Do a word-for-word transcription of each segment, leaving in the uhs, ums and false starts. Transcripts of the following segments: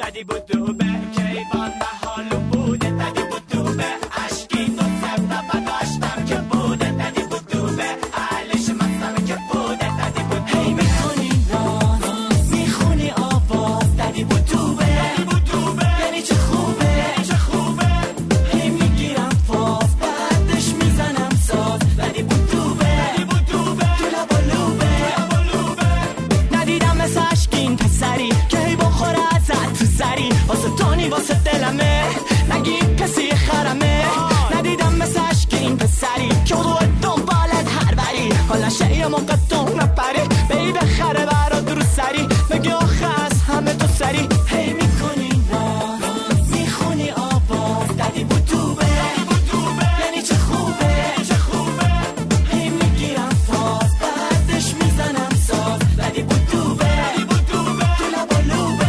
ددی بود تو به کیوان محالو بوده ددی بود تو به عشقی تو سبنا بداشتم که بوده ددی بود تو به اهلش مستم که بوده ددی بود هی میکنی ناز میخونی آواز ددی بود تو به ددی بود تو به یعنی چه خوبه یعنی چه خوبه هی میگیرم فاز بعدش میزنم ساز ددی بود تو به ددی بود تو به تو لبا لوبه ندیدم مثل عشقین پسری که هی بخوره ازت تو سری واسه تونی واسه دلمه نگی کسی خرمه ندیدم مثل عشقین پسری که رو دنبالت هر بری حالا شیه موقع تو نپری بی بخره برات رو سری بگی آخه از همه تو سری هی میکنی ناز میخونی آواز ددی بود تو به یعنی چه خوبه چه خوبه هی میگیرم فاز بعدش میزنم ساز ددی بود تو به تو لبا لوبه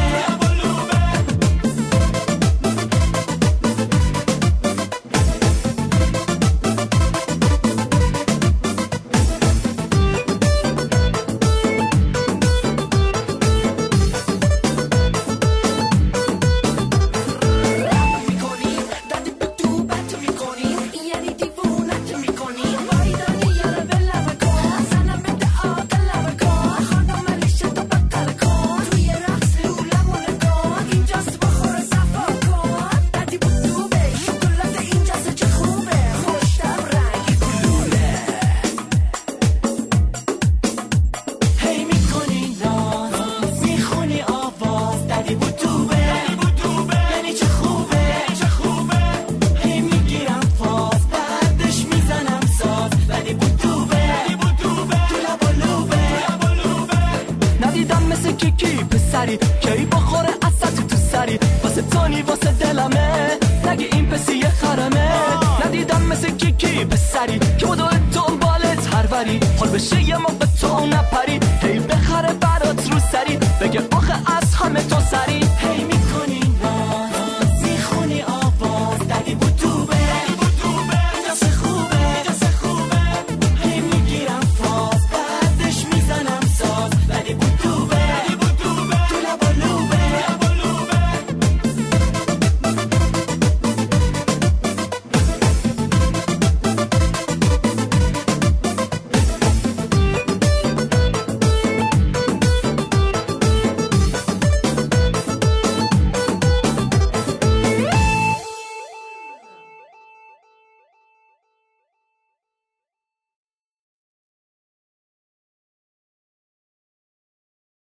هی میکنی ناز میخونی آواز ددی بود تو به یعنی چه خوبه چه خوبه هی میگیرم فاز بعدش میزنم ساز ددی بود تو به تو لبا لوبه ندیدم مثل کیکی پسری که ای بخوره اصد تو سری واسه تونی واسه دلمه نگی این پسی خرمه ندیدم مثل کیکی پسری که بدو دنبالت هر وری حال بشه یه موقع تو نپری هی بخره برات رو سری بگه آخه از همه تو سری